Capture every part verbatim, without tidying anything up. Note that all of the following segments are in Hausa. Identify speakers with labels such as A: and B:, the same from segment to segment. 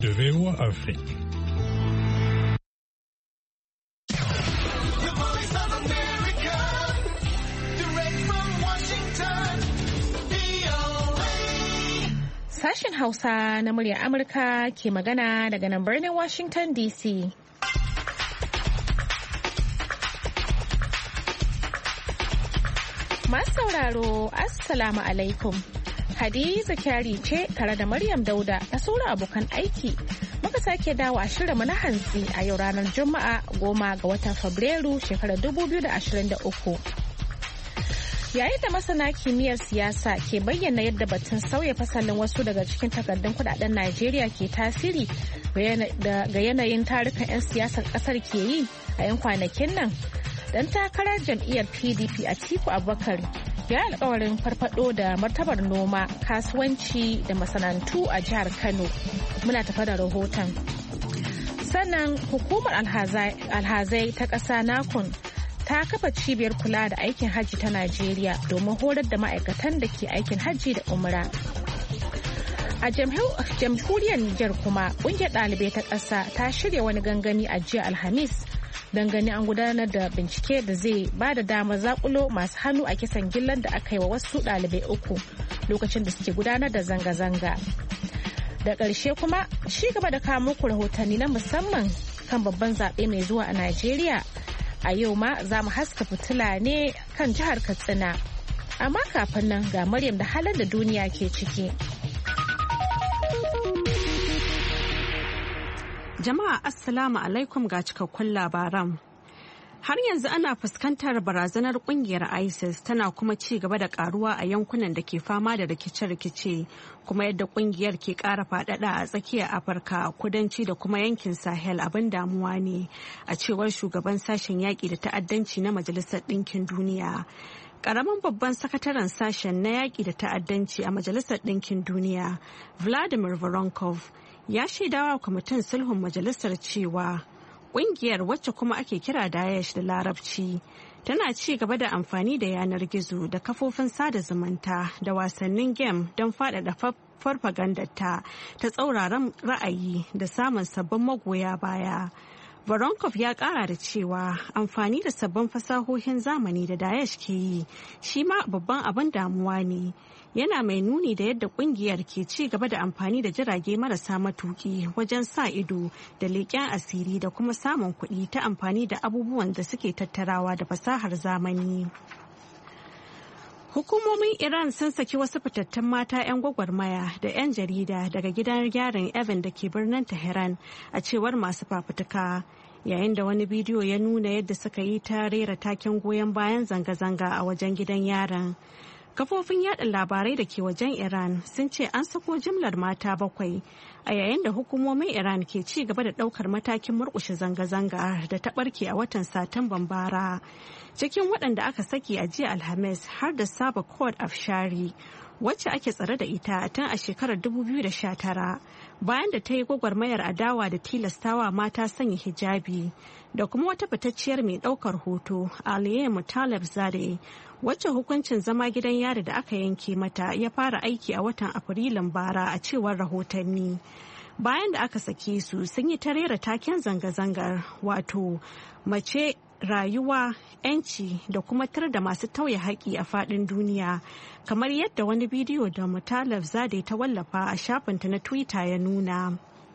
A: de V O A Afrique.
B: Sashen Hausa na muryar Amurka ke magana daga nan birnin Washington D C. Masu sauraro, Assalamu alaikum. Hadiza Kyari ce tare da Maryam Dauda da sauran abokan aiki. Muka sake dawo a shirinmu na hantsi a yau ranar Juma'a goma ga watan Fabrairu shekarar dubu biyu da ashirin da uku. Yayin da masana kimiyyar siyasa ke bayyana yadda batun sauya fasalin wasu daga cikin takardun kudaden Najeriya ke tasiri ga yanayin tarukan 'yan siyasar kasar ke yi a 'yan kwanakin nan, dan takarar jam'iyyar P D P Atiku Abubakar ya alkawarin farfado da martabar noma, kasuwanci da masana'antu a jihar Kano. Muna tafa da rahoton. Sannan hukumar alhazai ta ƙasa nakon ta kafa cibiyar kula da aikin hajji ta Najeriya domin horar da ma'aikatan da ke aikin hajji da umra. A jamhuriyar Nijar kuma ƙungiyar ɗalibai ta ƙasa ta shirya wani gangami a jiya Alhamis don gani an gudanar da bincike da zai ba da damar zakulo masu hannu a kisan gillan da aka yi wa wasu ɗalibai uku lokacin da suke gudanar da zanga-zanga. Da ƙarshe kuma shi gaba da kawo muku rahotanni na musamman kan babban zaɓe mai zuwa a Najeriya. A yau ma za mu haska fitila ne kan jihar Katsina. Amma kafin nan ga Maryam da halin da duniya ke ciki.
C: Jama'a Assalamu alaikum ga cikakkun labaran. Har yanzu ana fuskantar barazanar kungiyar ISIS tana kuma ci gaba da karuwa a yankunan da ke fama da rikice-rikice, kuma yadda kungiyar ke kara fadada a tsakiyar Afirka, kudanci da kuma yankin Sahel abin damuwa ne, a cewar shugaban sashen yaƙi da ta'addanci na Majalisar Ɗinkin Duniya. Ƙaramin babban sakataren sashen na yaƙi da ta'addanci a Majalisar Ɗinkin Duniya, Vladimir Voronkov, ya shaidawa kwamitin sulhun majalisar cewa ƙungiyar, wacce kuma ake kira Daesh da Larabci, tana ci gaba da amfani da yanar gizo da kafofin sada zumunta da wasannin game don faɗaɗa farfagandarta ta tsauraran ra'ayi da samun sabbin magoya baya. Voronkov ya ƙara da cewa amfani da sabbin fasahohin zamani da Daesh ke yi shi ma babban abin damuwa ne. Yana mai nuni da yadda kungiyar ke ci gaba da amfani da jirage marasa matuki wajen sa ido da leƙen asiri da kuma samun kuɗi ta amfani da abubuwan da suke tattarawa da fasahar zamani. Hukumomin Iran sun saki wasu fitattun mata 'yan gwagwarmaya da 'yan jarida daga gidan gyaran Evin da ke birnin Tehran, a cewar masu fafutuka, yayin da wani bidiyo ya nuna yadda suka yi ta rera taken goyon bayan zanga-zanga a wajen gidan yaron. Kafofin yada labarai da ke wajen Iran sun ce an sako jimlar mata bakwai a yayin da hukumomin Iran ke ci gaba da daukar matakin murkushe zanga-zanga da ta barke a watan Satumban bara. Cikin waɗanda aka saki a jiya Alhamis har da Saba Kod Afshari, wacce ake tsare da ita tun a shekarar dubu biyu da sha tara bayan da ta yi gwagwarmayar adawa da tilastawa mata sanya hijabi, da kuma wata fitacciyar mai ɗaukar hoto Aliye Mutalab Zade, wacce hukuncin zama gidan yari da aka yanke mata ya fara aiki a watan Afrilun bara, a cewar rahotanni. Bayan da aka sake su sun yi ta rera taken zanga-zangar, wato mace, rayuwa, 'yanci da kuma tar da masu tauye haƙƙi a faɗin duniya, kamar yadda wani bidiyo da Mutalab Zade ta wallafa a shafinta na Twitter ya nuna.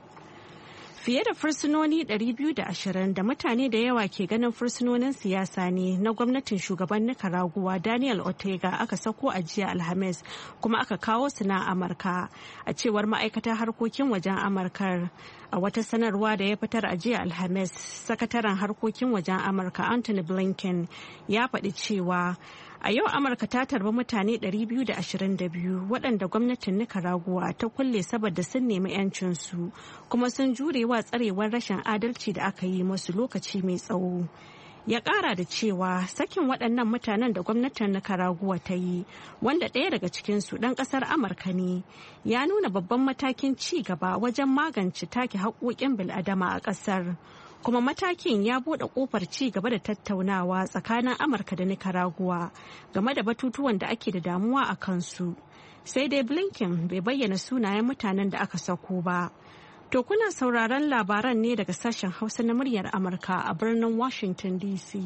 C: Fiye da fursunoni ɗari biyu da ashirin da mutane da yawa ke ganin fursunonin siyasa ne na gwamnatin shugaban Nicaragua Daniel Ortega aka sako a jiya Alhamis, kuma aka kawo su na Amurka, a cewar ma'aikatar harkokin wajen Amurkar. A wata sanarwa da ya fitar a jiya Alhamis, sakataren harkokin wajen Amurka Anthony Blinken ya faɗi cewa a yau Amurka ta tarbi mutane ɗari biyu da ashirin da biyu waɗanda gwamnatin Nicaragua ta kulle saboda sun nemi 'yancinsu, kuma sun jurewa tsarewar rashin adalci da aka yi musu lokaci mai tsawo. Ya ƙara da cewa sakin waɗannan mutanen da gwamnatin Nicaragua ta yi, wanda ɗaya daga cikinsu ɗan ƙasar Amurka ne, ya nuna babban matakin ci gaba wajen magance take haƙoƙin bil'adama a ƙasar. Kuma matakin ya bude kofar ci gaba da tattaunawa tsakanin Amurka da Nicaragua game da batutuwan da ake da damuwa a kansu. Sai dai Blinken bai bayyana sunayen mutanen da aka sako ba. To kuna sauraron labaran ne daga sashen Hausa na muryar Amurka a birnin Washington D C.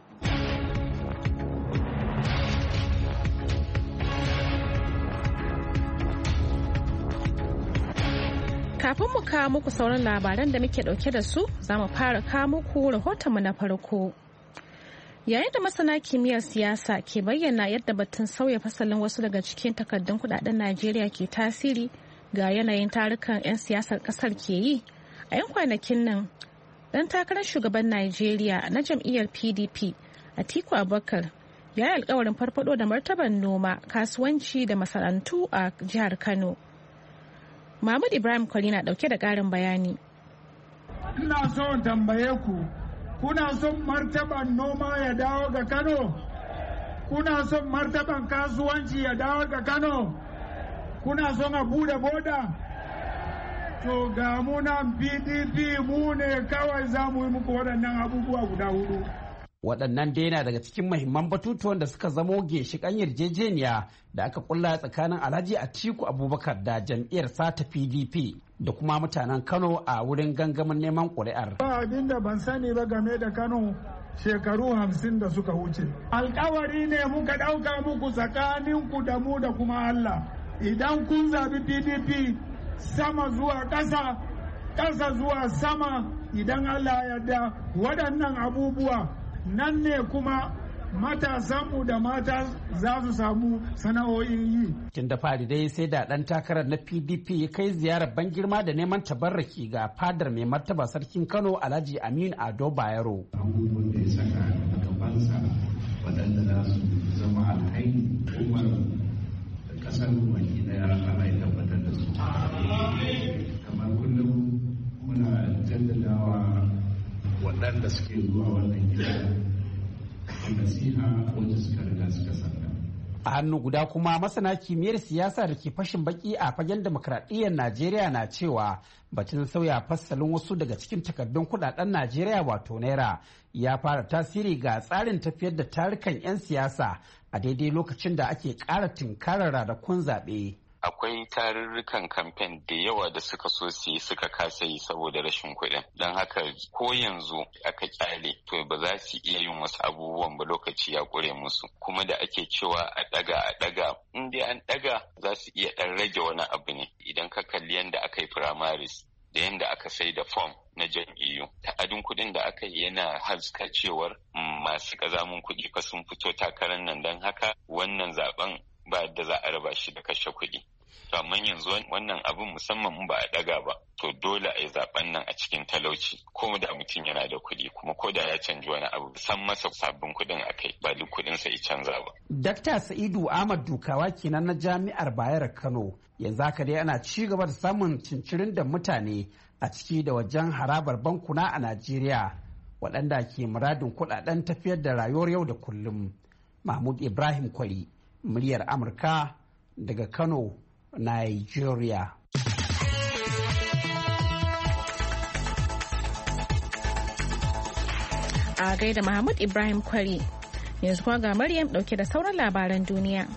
B: Kafin mu kawo muku sauran labaran da muke dauke da su, za mu fara kawo muku rahotonmu na farko. Yayin da masana kimiyyar siyasa ke bayyana yadda batun sauya fasalin wasu daga cikin takardun kudaden Najeriya ke tasiri ga yanayin tarukan 'yan siyasar kasar ke yi, a 'yan kwanakin nan dan takarar shugaban Najeriya na jam'iyyar P D P Atiku Abubakar ya yi alkawarin farfado da martaban noma, kasuwanci da masana'antu a jihar Kano. Mahmud Ibrahim Kwari na dauke da karin bayani.
A: Ina son tambaye ku, kuna son martaban noma ya dawo ga Kano? Kuna son martaban kasuwanci ya dawo ga Kano? Kuna son a bude boda? To ga mu nan P D P mu ne kawai za mu yi muku waɗannan abubuwa guda hudu.
D: Waɗannan dai na daga cikin mahimman batutuwan da suka zamo ginshiƙan yarjejeniya da aka kulla tsakanin Alhaji Atiku Abubakar da jam'iyyar sata P D P da kuma mutanen Kano a wurin gangamin neman ƙuri'ar.
A: Ba abin da ban sani ba game da Kano shekaru hamsin da suka wuce. Alƙawari ne muka ɗauka muku tsakaninku da mu da kuma Allah. Idan kun zabi P D P sama zuwa ƙasa, ƙasa zuwa sama, idan Allah ya yarda waɗannan abubuwa nan ne kuma matasanmu da mata za su samu sana'o'in yi.
D: Tun da fari dai sai da ɗan takarar na P D P ya kai ziyarar ban girma da neman tabarraki ga fadar mai martaba sarkin Kano Alhaji Aminu Ado Bayero.
E: Abubuwan da ya saka a gabansa waɗanda za su zama alhaini umar da ƙasar baki ɗaya ana ya tabbatar da su. Kamar kullum muna jaddadawa waɗanda suke zuwa wannan gida nasiha wanda suka riga suka sanda.
D: A hannu guda kuma masana kimiyyar siyasa da ke fashin baki a fagen demokradiyyar Najeriya na cewa batun sauya fasalin wasu daga cikin takardun kudaden Najeriya wato naira ya fara tasiri ga tsarin tafiyar da tarukan 'yan siyasa a daidai lokacin da ake ƙara tunkarar ranakun zaɓe.
F: Akwai tarurrukan kamfen da yawa da suka so su yi suka kasa yi saboda rashin kuɗin. Don haka ko yanzu aka kyale to ba za su iya yin wasu abubuwan ba, lokaci ya ƙure musu. Kuma da ake cewa a ɗaga a ɗaga, in dai an ɗaga za su iya ɗan rage wani abu ne. Idan ka kalli yadda aka yi primaries da yadda aka sai da fom na jam'iyyu, ta'adin kuɗin da aka yi yana haska cewar masu ƙazamin kuɗi fa sun fito takarar nan, don haka wannan zaben ba da za a raba shi da kashe kuɗi. To amma yanzu wannan abin musamman ba a daga ba, to dole a yi zaben nan a cikin talauci, ko da mutum yana da kuɗi kuma ko da ya canji wani abu san masa sabbin kuɗin a kai ba duk kuɗin sa ya canza ba.
D: Dakta Sa'idu Ahmad Dukawa kenan na Jami'ar Bayero Kano. Yanzu haka dai ana ci gaba da samun cincirin da mutane a ciki da wajen harabar bankuna a Najeriya waɗanda ke muradin kuɗaɗen tafiyar da rayuwar yau da kullum. Mahmud Ibrahim Kwari, muryar Amurka daga Kano, Nigeria.
B: A gaida Mahmud Ibrahim Kwari, yanzu kuma ga Maryam dauke da sauran labaran duniya.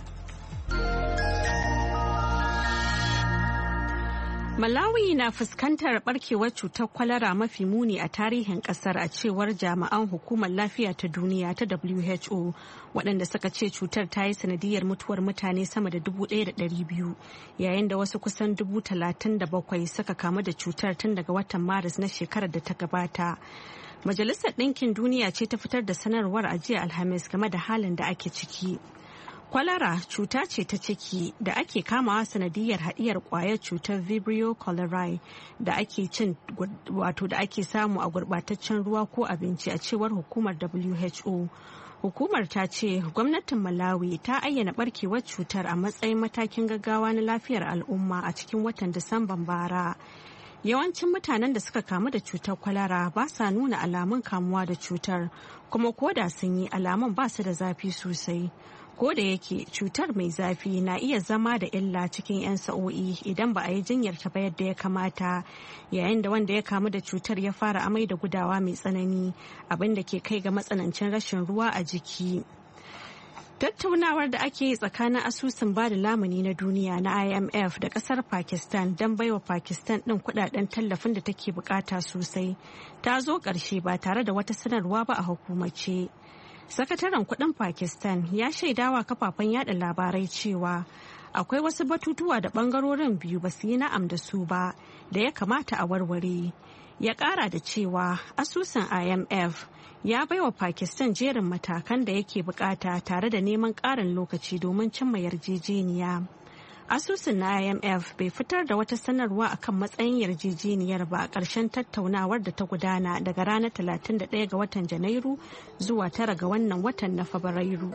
C: Malawi na fuskantar barkewar cutar kwalara mafi muni a tarihin kasar a cewar jami'an hukumar lafiya ta duniya ta W H O, waɗanda suka ce cutar ta yi sanadiyar mutuwar mutane sama da dubu ɗaya da ɗari biyu, yayin da wasu kusan dubu talatin da bakwai suka kamu da cutar tun daga watan Maris na shekarar da ta gabata. Majalisar Ɗinkin Duniya ce ta fitar da sanarwar a jiya Alhamis game da halin da ake ciki. Kwalara cuta ce ta ciki da ake kamawa sanadiyar haɗiyar ƙwayar cutar Vibrio cholerae da ake cin wato da ake samu a gurɓataccen ruwa ko abinci, a cewar hukumar W H O. Hukumar ta ce gwamnatin Malawi ta ayyana barkewar cutar a matsayin matakin gaggawa na lafiyar al'umma a cikin watan Disamban bara. Yawancin mutanen da suka kamu da cutar kwalara ba sa nuna alamun kamuwa da cutar, kuma ko da sun yi alamun ba su da zafi sosai. Ko da yake cutar mai zafi na iya zama da illa cikin 'yan sa'o'i idan ba a yi jinyar ta ba yadda ya kamata, yayin da wanda ya kamu da cutar ya fara amai da gudawa mai tsanani, abin da ke kai ga matsanancin rashin ruwa a jiki. Tattaunawar da ake yi tsakanin asusun bada lamuni na duniya na I M F da kasar Pakistan don baiwa Pakistan ɗin kudaden tallafin da take bukata sosai ta zo ƙarshe ba tare da wata sanarwa ba a hukumace. Sakataren kudin Pakistan ya shaidawa kafafen yada labarai cewa akwai wasu batutuwa da bangarorin biyu ba su yi na'am da su ba da ya kamata a warware. Ya kara da cewa asusun I M F ya baiwa Pakistan jerin matakan da yake bukata tare da neman karin lokaci domin cimma yarjejeniya. Asusun na I M F bai fitar da wata sanarwa akan matsayin yarjejeniyar ba a ƙarshen tattaunawar da ta gudana daga ranar talatin da ɗaya ga watan Janairu zuwa tara ga wannan watan na Fabrairu.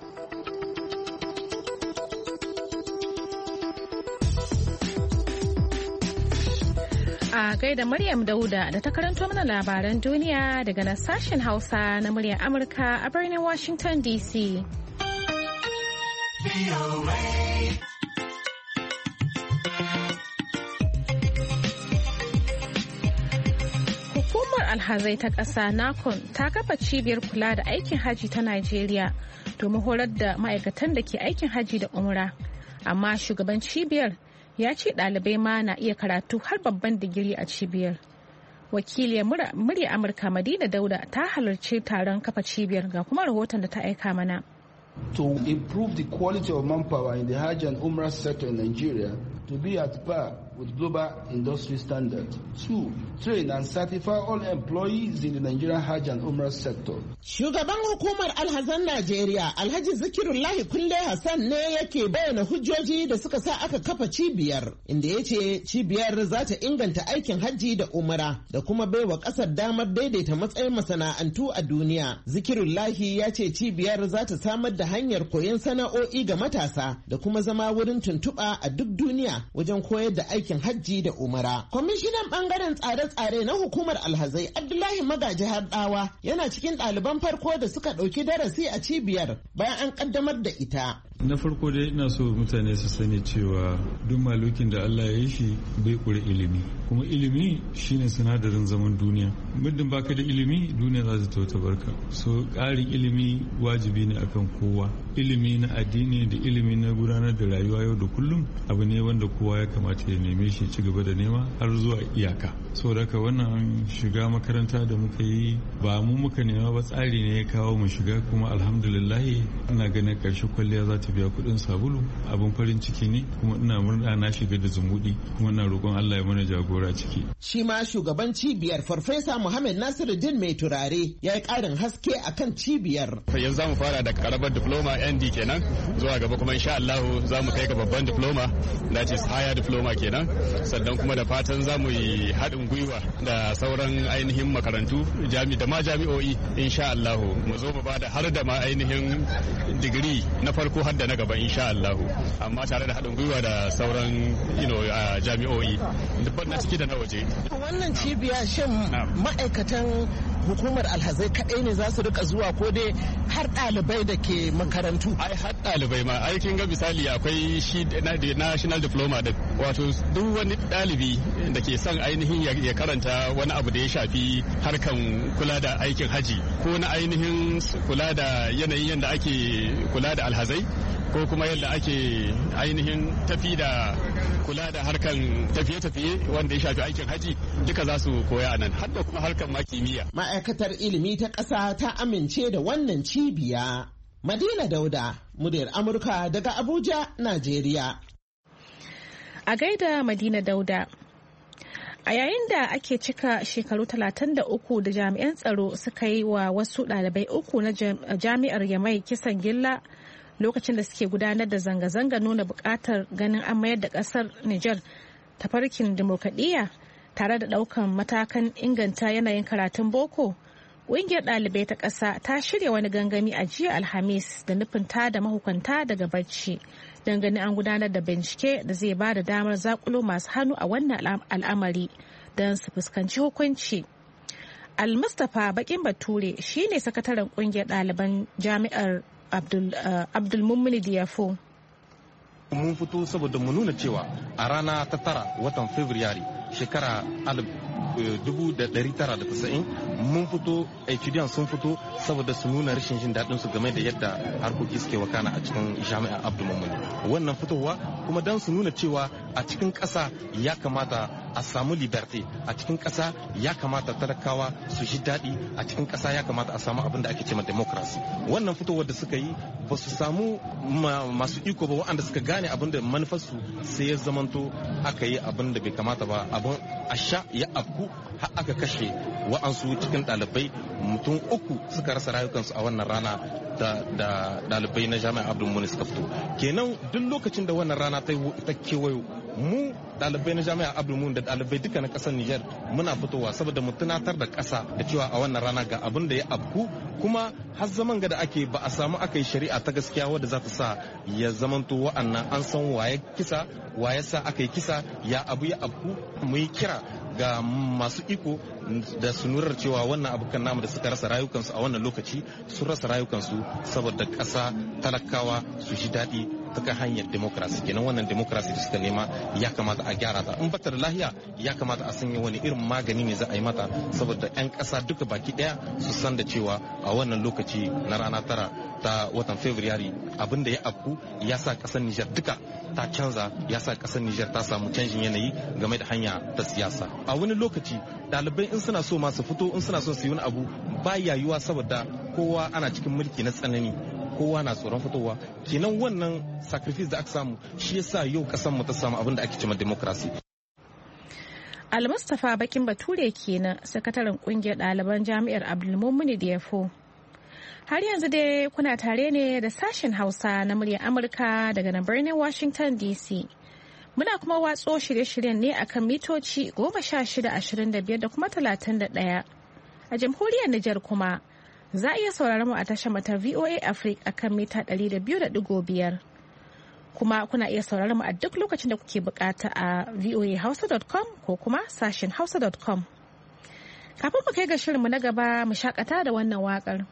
B: A gaida Maryam Dauda da ta karanto mana labaran duniya daga nan sashen Hausa na muryar Amurka a birnin Washington D C. Hukumar alhazai ta ƙasa NACON ta kafa cibiyar kula da aikin haji ta Najeriya domin horar da ma'aikatan da ke aikin haji da umra. Amma shugaban cibiyar ya ce ɗalibai ma na iya karatu har babban digiri a cibiyar. Wakiliyar murya Amurka Madina Dauda ta halarci taron kafa cibiyar ga kuma rahoton da ta aika mana.
G: To improve the quality of manpower in the Hajj and Umrah sector in Nigeria to be at par with global industry standards. Two, train and certify all employees in the Nigerian Hajj and Umrah sector.
H: Shugaban hukumar alhazan Najeriya Alhaji Zikirullahi Kulle Hassan ne yake bayyana hujjoji da suka sa aka kafa cibiyar, inda ya ce cibiyar za ta inganta aikin hajji da umra da kuma baiwa kasar damar daidaita matsayin masana'antu a duniya. Zikirullahi ya ce cibiyar za ta samar da hanyar koyon sana'o'i ga matasa da kuma zama wurin tuntuɓa a duk duniya wajen koyar da aikin hajji da umara. Kwamishinan bangaren tsare-tsare na hukumar alhazai Abdullahi Magaji Hardawa yana cikin ɗaliban farko da suka ɗauki darasi a cibiyar bayan an ƙaddamar da ita.
I: Na farko dai ina so mutane su sani cewa duk malukin da Allah ya yi shi bai ƙure ilimi, kuma ilimi shine sinadarin zaman duniya. Muddin baka da ilimi duniya za ta ta barka. So ƙarin ilimi wajibi ne akan kowa. Ilimi na addini da ilimi na gudanar da rayuwa yau da kullum abu ne wanda kowa ya kamata ya neme shi ci gaba da nema har zuwa iyaka. So daga wannan shiga makaranta da muka yi ba mu muka nema ba, tsari ne ya kawo mu shiga, kuma alhamdulillah ina ganin ƙarshe kwalliya za ta biya kuɗin sabulu. Abin farin ciki ne, kuma ina murna na shiga da zumuɗi, kuma ina roƙon Allah ya mana jagora ciki.
H: Shi ma shugaban cibiyar Farfesa Muhammad Nasiruddin Mai Turare ya yi ƙarin haske akan cibiyar.
J: Yanzu za mu fara da karamar diploma N D kenan, zuwa gaba kuma insha Allah za mu kai ga babban diploma, that is higher diploma kenan. Sannan kuma da fatan za mu yi haɗin gwiwa da sauran ainihin makarantu da ma jami'o'i insha Allah mu zo mu bada har da ma ainihin digiri na farko har da na gaba insha Allah, amma tare da haɗin gwiwa da sauran you know jami'o'i dubban na ciki da na waje.
H: Wannan cibiya shin ma'aikatan hukumar alhazai kaɗai ne za su rika zuwa ko dai har ɗalibai da ke makarantu?
J: Ai har ɗalibai ma, ai kin ga misali akwai shi national diploma da wato duk wani ɗalibi da ke son ainihin ya karanta wani abu da ya shafi harkan kula da aikin haji ko na ainihin kula da yanayin yadda ake kula da alhazai ko kuma yadda ake ainihin tafi da kula da harkan tafiye-tafiye wanda ya shafi aikin haji duka za su koya a nan, har da kuma harkan ma kimiyya.
H: Ma'aikatar ilimi ta ƙasa ta amince da wannan cibiya. Madina Dauda, muryar Amurka daga Abuja, Najeriya.
B: A gaida Madina Dauda. A yayin da ake cika shekaru talatin da uku da jami'an tsaro suka yi wa wasu ɗalibai uku na jami'ar Yamai kisan gilla lokacin da suke gudanar da zanga-zanga nuna buƙatar ganin an mayar da ƙasar Nijar tafarkin dimokuraɗiyya tare da ɗaukan matakan inganta yanayin karatun boko, ƙungiyar ɗalibai ta ƙasa ta shirya wani gangami a jiya Alhamis da nufin tada mahukunta daga barci don ganin an gudanar da bincike da zai ba da damar zakulo masu hannu a wannan al'amari don su fuskanci hukunci. Al-Mustapha Bakin Bature shine sakataren ƙungiyar ɗaliban jami'ar Abdulmumini Diyafo.
K: Mun fito saboda mu nuna cewa a rana ta tara watan Fabrairu shekara alif dubu da dari tara da tasa'in mun fito etudiant sun fito saboda su nuna rashin jin daɗin su game da yadda harkoki suke wakana a cikin jami'ar Abdul Mumuni. Wannan fitowa kuma dan su nuna cewa a cikin ƙasa ya kamata a samu liberty, a cikin ƙasa ya kamata talakawa su ji daɗi, a cikin ƙasa ya kamata a samu abin da ake cewa democracy. Wannan fitowar da suka yi ba su samu masu iko ba waɗanda suka gane abin da manufarsu, sai ya zamanto aka yi abin da bai kamata ba, abin a sha ya afku har aka kashe wa'ansu cikin ɗalibai mutum uku suka rasa rayukansu a wannan rana da ɗalibai na jami'ar Abdul Mumuni suka fito. Kenan duk lokacin da wannan rana ta kewayo mu ɗalibai na jami'ar Abdul Mumuni da ɗalibai duka na ƙasar Nijar muna fitowa saboda mu tunatar da ƙasa da cewa a wannan rana ga abin da ya afku, kuma har zaman ga da ake ba a samu aka yi shari'a ta gaskiya wadda za ta sa ya zamanto wa'annan an san waye kisa waye sa aka yi kisa ya abu ya afku. Mu yi kira ga masu iko da su nurar cewa wannan abokan namu da suka rasa rayukansu a wannan lokaci sun rasa rayukansu saboda ƙasa talakawa su ji daɗi ta hanyar demokrasi. Kenan wannan demokrasi da suka nema ya kamata a gyara ta, in bata da lahiya ya kamata a sanya wani irin magani ne za a yi mata saboda 'yan ƙasa duka baki ɗaya su san da cewa a wannan lokaci na rana tara ta watan Fabrairu abin da ya afku ya sa ƙasar Nijar duka ta canza, ya sa ƙasar Nijar ta samu canjin yanayi game da hanya ta siyasa. A wani lokaci ɗalibai in suna so masu fito, in suna so su yi wani abu ba yayuwa saboda kowa ana cikin mulki na tsanani, kowa na tsoron fitowa. Kenan wannan sacrifice da aka samu shi yasa yau kasan mu ta samu abin da ake cewa democracy.
B: Al-Mustapha Bakin Bature kenan, sakataren kungiyar ɗaliban jami'ar Abdulmumuni Diyafo. Har yanzu dai kuna tare ne da sashen Hausa na muryar Amurka daga nan birnin Washington D C. Muna kuma watso shirye-shiryen ne akan mitoci goma sha shida ashirin da biyar da kuma talatin da ɗaya. A jamhuriyar Nijar kuma za a iya sauraron mu a tashar mata V O A Africa akan mita ɗari da biyu da ɗigo biyar. Kuma kuna iya sauraron mu a duk lokacin da kuke bukata a voa hausa dot com ko kuma sashen hausa dot com. Kafin mu kai ga shirinmu na gaba mu shakata da wannan waƙar.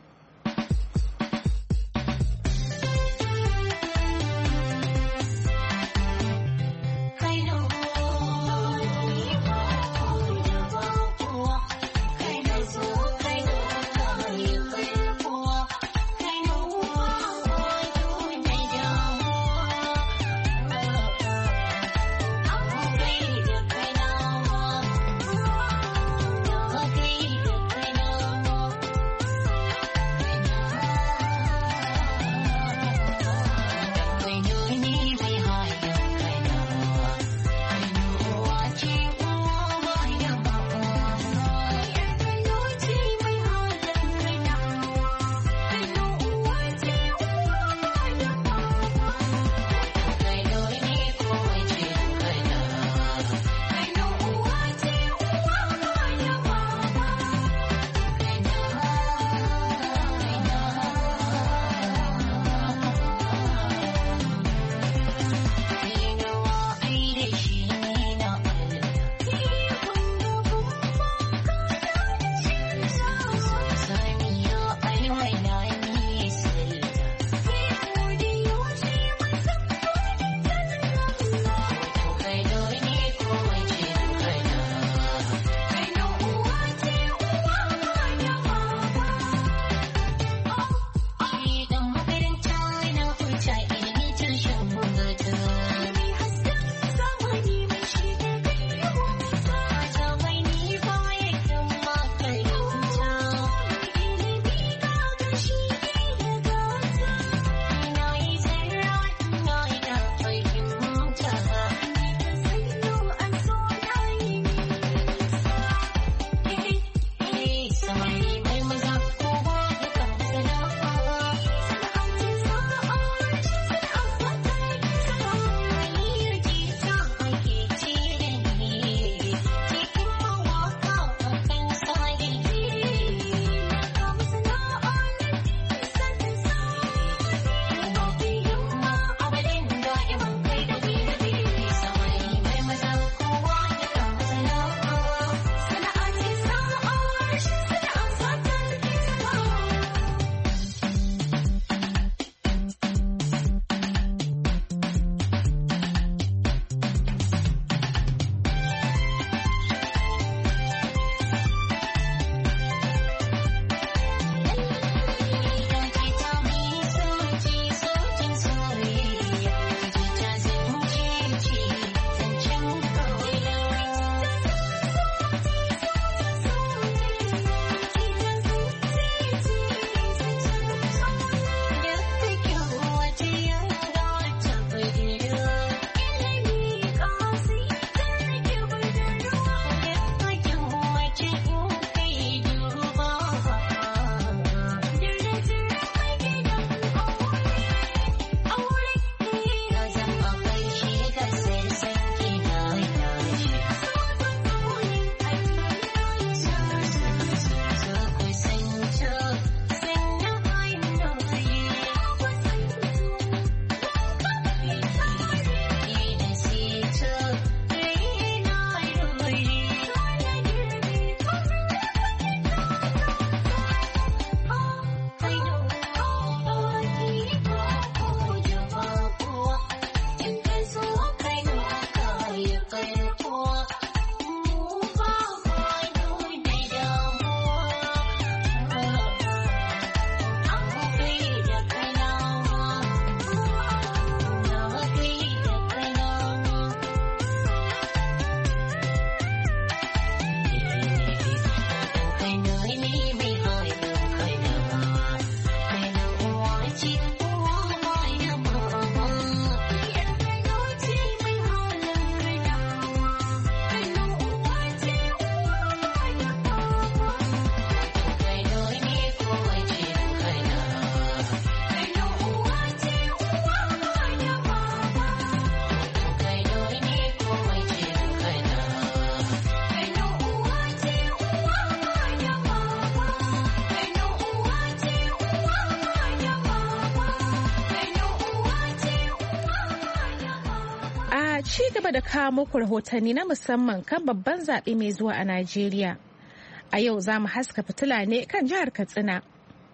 B: ci gaba da kawo muku rahotanni na musamman kan babban zaɓe mai zuwa a Najeriya. A yau za mu haska fitila ne kan jihar Katsina.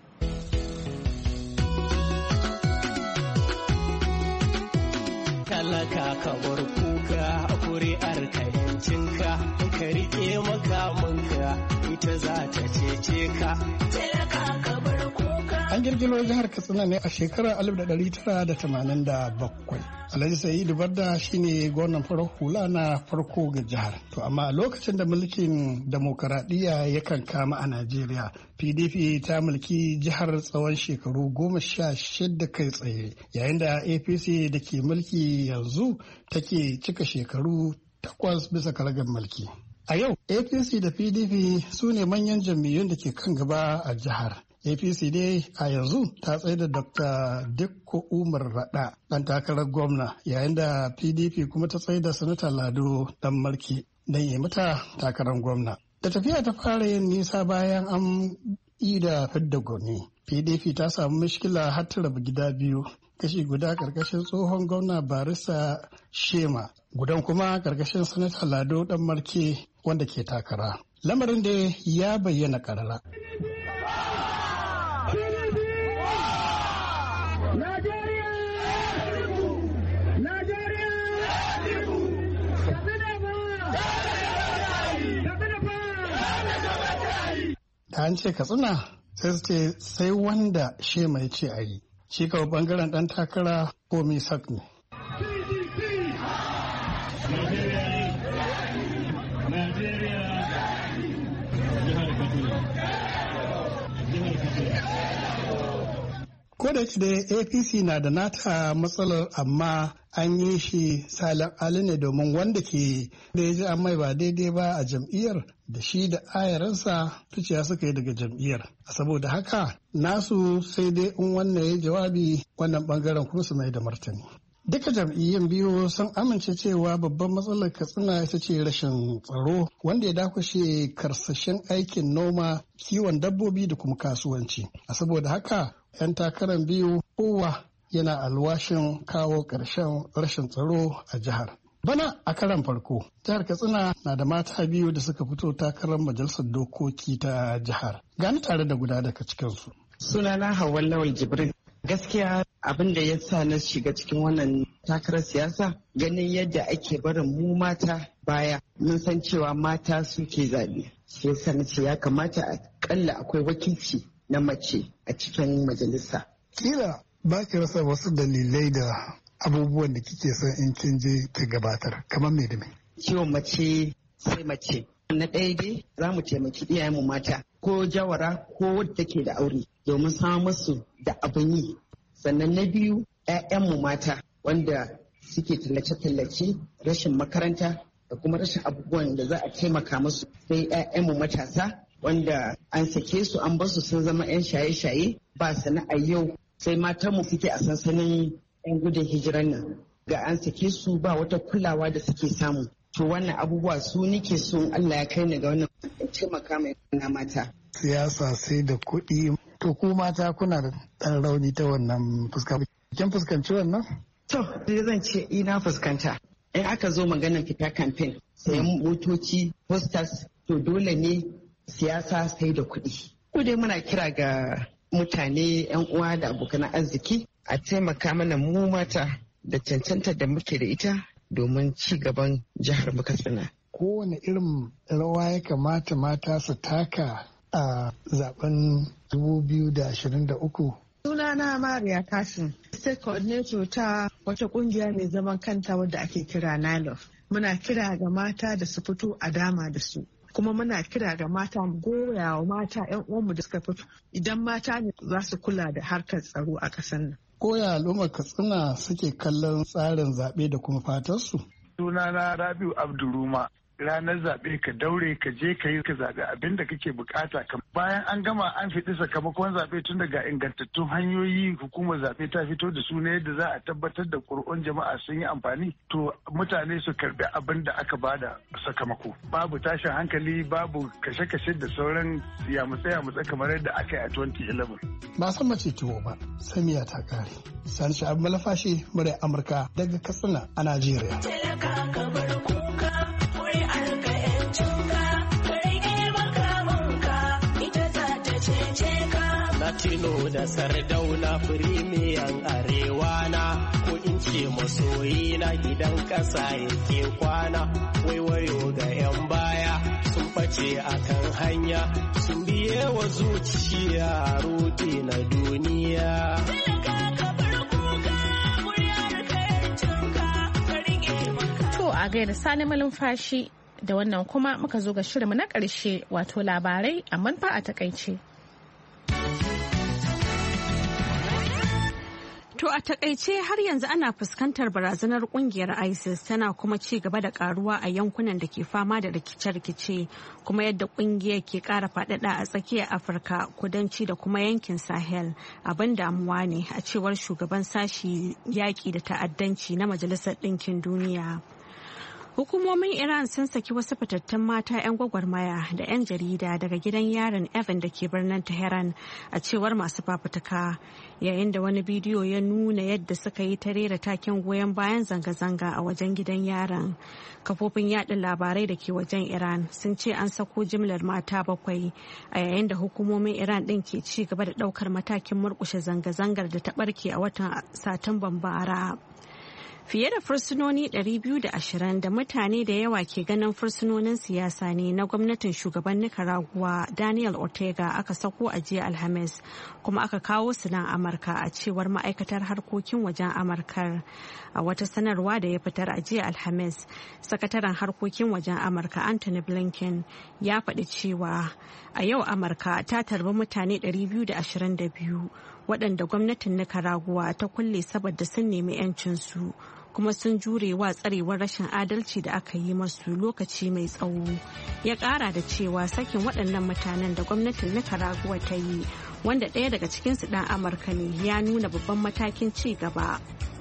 L: Talaka ka bar kuka a kuri'ar ka yancinka, ka riƙe makamanka ita za ta cece ka. Talaka ka bar kuka.
M: An girgiro jihar Katsina ne a shekarar alif da ɗari tara da tamanin da bakwai. Alhaji Sa'idu Barda shine gwamnan farar hula na farko ga jihar. To amma a lokacin da mulkin demokaradiyya yakan kama a Najeriya, P D P ta mulki jihar tsawon shekaru goma sha shida kai tsaye, yayin da A P C da ke mulki yanzu take cika shekaru takwas bisa karagar mulki. A yau, A P C da P D P su ne manyan jam'iyyun da ke kan gaba a jihar. A P C dai a yanzu ta tsaye da Doctor Dikko Umar Rada ɗan takarar gwamna, yayin da P D P kuma ta tsaye da Sanata Lado Dan Marki don yi mata takarar gwamna. Da tafiya ta fara yin nisa bayan an yi da fidda gwani, P D P ta samu mishkila har ta rabu gida biyu, kashi guda karkashin tsohon gwamna Barista Shema, gudan kuma karkashin Sanata Lado Dan Marki wanda ke takara. Lamarin da ya bayyana karara. Da an ce Katsina sai su ce sai wanda Shema ya ce a yi. Shi kawai bangaren ɗan takara ko misak ne. Ko da da A P C na da nata matsalar, amma an yi shi salin ali ne domin wanda ke da ya ji an mai ba daidai ba a jam'iyyar da shi da ayaransa tuciya suka yi daga jam'iyyar. Saboda haka nasu sai dai in wannan ya jawabi wannan bangaren kuma su mai da martani. Duka jam'iyyun biyu sun amince cewa babban matsalar Katsina ita ce rashin tsaro wanda ya dakushe karsashin aikin noma, kiwon dabbobi da kuma kasuwanci. A saboda haka 'yan takarar biyu kowa yana alwashin kawo ƙarshen rashin tsaro a jihar. Bana a karan farko, jihar Katsina na da mata biyu da suka fito takarar majalisar dokoki ta jihar. Gani tare da guda daga cikinsu.
N: Sunana Hauwa Lawal Jibrin. Gaskiya abin da ya sa na shiga cikin wannan takarar siyasa, ganin yadda ake barin mu mata baya. Mun san cewa mata suke zaɓe. Shi yasa na ce ya kamata a kalla akwai wakilci na mace a cikin majalisa.
M: Kila ba ki rasa wasu dalilai da abubuwan da kike son in kin je ki gabatar, kamar me da me?
N: Ciwon mace sai mace. Na ɗaya dai za mu taimaki iyayenmu mata ko jawara ko wadda take da aure domin samun musu da abin yi. Sannan na biyu 'ya'yanmu mata wanda suke tallace-tallace, rashin makaranta da kuma rashin abubuwan da za a taimaka musu. Sai 'ya'yanmu matasa wanda an sake su an basu sun zama 'yan shaye-shaye ba sana'ar yau, sai matanmu suke a sansanin 'yan gudun hijiran nan ga an sake su ba wata kulawa da suke samu. To wannan abubuwa su nike son Allah ya kai ni ga wannan taimaka mai na mata.
M: Siyasa sai da kuɗi. To ku mata kuna da ɗan rauni ta wannan fuska. Kin fuskanci wannan?
N: To zan ce ina fuskanta. In aka zo maganar fita kamfen, sayan motoci, posters, to dole ne siyasa sai da kuɗi. Ko dai muna kira ga mutane 'yan uwa da abokan arziki a taimaka mana mu mata da cancanta da muke da ita domin ci gaban jihar Katsina.
M: Kowane irin rawa ya kamata mata su taka a zaben dubu biyu da ashirin da uku?
O: Sunana Mariya Kasim, State Coordinator ta wata kungiya mai zaman kanta wadda ake kira NILOF. Muna kira ga mata da su fito a dama da su. Kuma muna kira ga mata goya wa mata 'yan uwanmu da suka fito idan mata ne za su kula da harkar tsaro a ƙasar nan.
M: Koya al'ummar Katsina suke kallon tsarin zaɓe da kuma fatarsu?
A: Sunana Rabiu Abduruma. Ranar zaɓe ka daure ka je ka yi ka zaɓe abin da kake bukata ka bayan an gama an fiɗi sakamakon zaɓe tun daga ingantattun hanyoyi hukumar zaɓe ta fito da su ne yadda za a tabbatar da ƙuri'un jama'a sun yi amfani to mutane su karɓi abin da aka bada sakamako. Babu tashin hankali, babu kashe-kashe da sauran yamutse-yamutse kamar yadda aka yi a twenty eleven.
M: Ba san mace tuwo ba, samiya ta kare. Sani Sha'abu Malafashi, muryar Amurka daga Katsina a Najeriya.
L: Latino da Sardauna firimiyan arewa na ko in ce masoyi na gidan ƙasa yake kwana waiwayo ga 'yan baya sun face a kan hanya sun biye wa zuciya rudi na duniya.
B: To a gaida Sani Malumfashi da wannan kuma muka zo ga shirinmu na ƙarshe wato labarai amma fa a takaice.
C: To a takaice har yanzu ana fuskantar barazanar kungiyar ISIS tana kuma ci gaba da karuwa a yankunan da ke fama da rikice-rikice kuma yadda kungiyar ke kara faɗaɗa a tsakiyar Afirka kudanci da kuma yankin Sahel abin damuwa ne a cewar shugaban sashi yaƙi da ta'addanci na Majalisar Ɗinkin Duniya. Hukumomin Iran sun saki wasu fitattun mata 'yan gwagwarmaya da 'yan jarida daga gidan yarin Evan da ke birnin Tehran a cewar masu fafutuka yayin da wani bidiyo ya nuna yadda suka yi ta rera taken goyon bayan zanga-zanga a wajen gidan yaron. Kafofin yaɗa labarai da ke wajen Iran sun ce an sako jimlar mata bakwai a yayin da hukumomin Iran ɗin ke ci gaba da ɗaukar matakin murƙushe zanga-zangar da ta ɓarke a watan Satumban bara. Fiye da fursunoni ɗari biyu da ashirin da mutane da yawa ke ganin fursunonin siyasa ne na gwamnatin shugaban Nicaragua Daniel Ortega aka sako a jiya Alhamis kuma aka kawo su nan Amurka a cewar ma'aikatar harkokin wajen Amurkar. A wata sanarwa da ya fitar a jiya Alhamis, sakataren harkokin wajen Amurka Anthony Blinken ya faɗi cewa a yau Amurka ta tarbi mutane ɗari biyu da ashirin da biyu waɗanda gwamnatin Nicaragua ta kulle saboda sun nemi 'yancinsu. kuma sun jure wa tsarewar rashin adalci da aka yi masu lokaci mai tsawo. Ya kara da cewa sakin waɗannan mutanen da gwamnatin Nicaragua ta yi wanda ɗaya daga cikinsu ɗan Amurka ne ya nuna babban matakin ci gaba.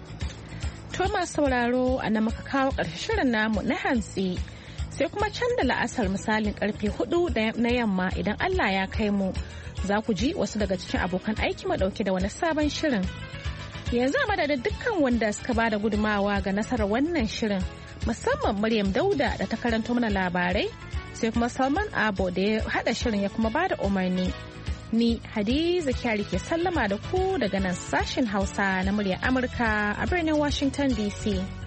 B: Thomas sauraro a na muka kawo ƙarshen shirin namu na hantsi sai kuma can da la'asar misalin karfe hudu na yamma idan Allah ya kai mu za ku ji wasu daga cikin abokan aiki madauke da wani sabon shirin. Yanzu a madadin dukkan wanda suka ba da gudumawa ga nasarar wannan shirin musamman Maryam Dauda da ta karanto mana labarai sai kuma Salman Abo da ya hada shirin ya kuma ba da umarni. Ni Hadiza Kyari ke sallama da ku daga nan sashen Hausa na muryar Amurka a birnin Washington D C.